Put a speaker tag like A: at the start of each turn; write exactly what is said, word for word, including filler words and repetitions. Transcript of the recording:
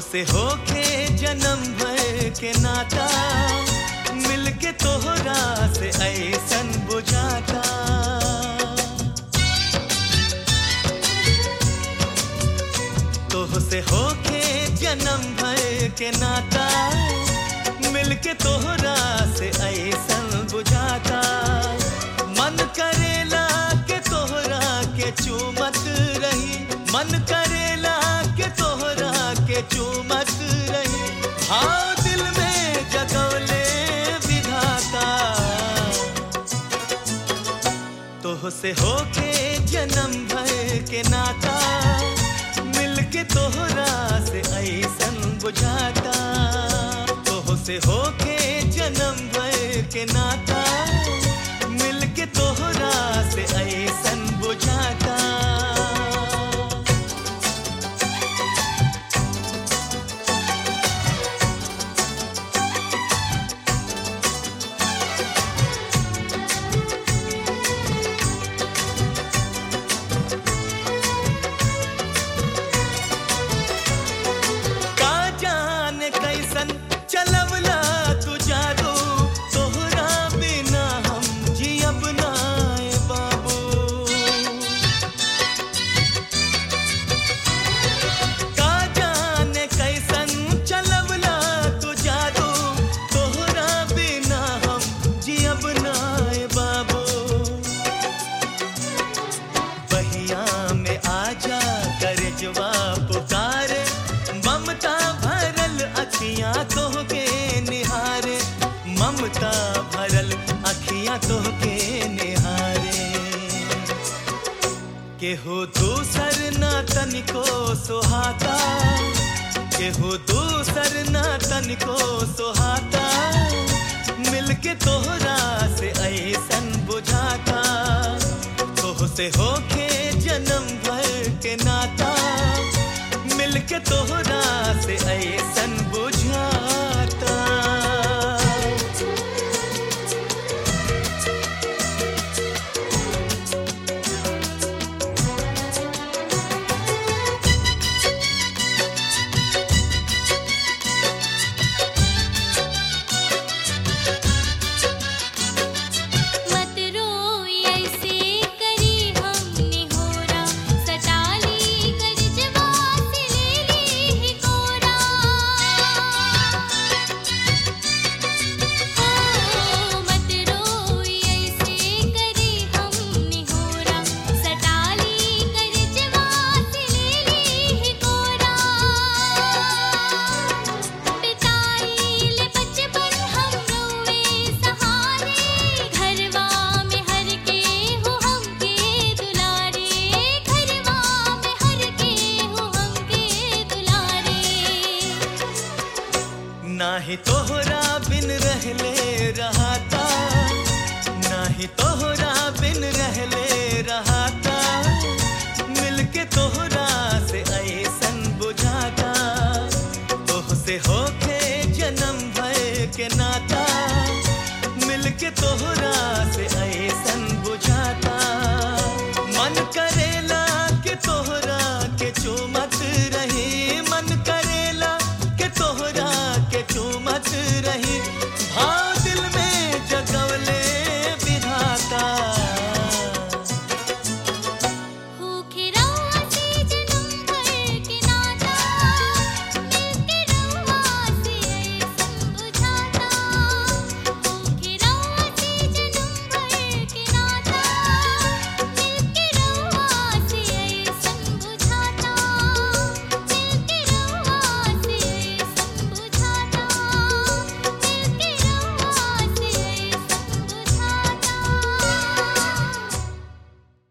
A: से होके जन्म भर के नाता, मिलके तोहरा से ऐसन बुझाता। तोह से होके जन्म भर के नाता, मिलके तोहरा से ऐसन बुझाता। मन करेला के तोहरा के चूमत रही, मन करेला के तोहरा के चूमत रही। हाँ दिल में जगौले विधाता, तोह से होके जन्म भर के नाता, मिलके तोहरा से ऐसन बुझाता। तोह से होके जन्म भर के नाता, मिलके तोहरा से ऐसन बुझाता। चलवला तू जादू, तोहरा बिना हम जियब नाए बाबू। का जाने कैसन चलवला तू जादू, तोहरा बिना हम जियब नाए बाबू। बहिया में आजा कर जवाब पुकारे, ममता भरल अखियां तोहके निहारे, ममता भरल अखियां तोहके निहारे। केहू दूसर ना तनिको सुहाता, केहू दूसर ना तनिको सुहाता। मिलके तोहरा से ऐसन बुझाता। तोह से होके जन्म भर के नाता, मिलके तोहरा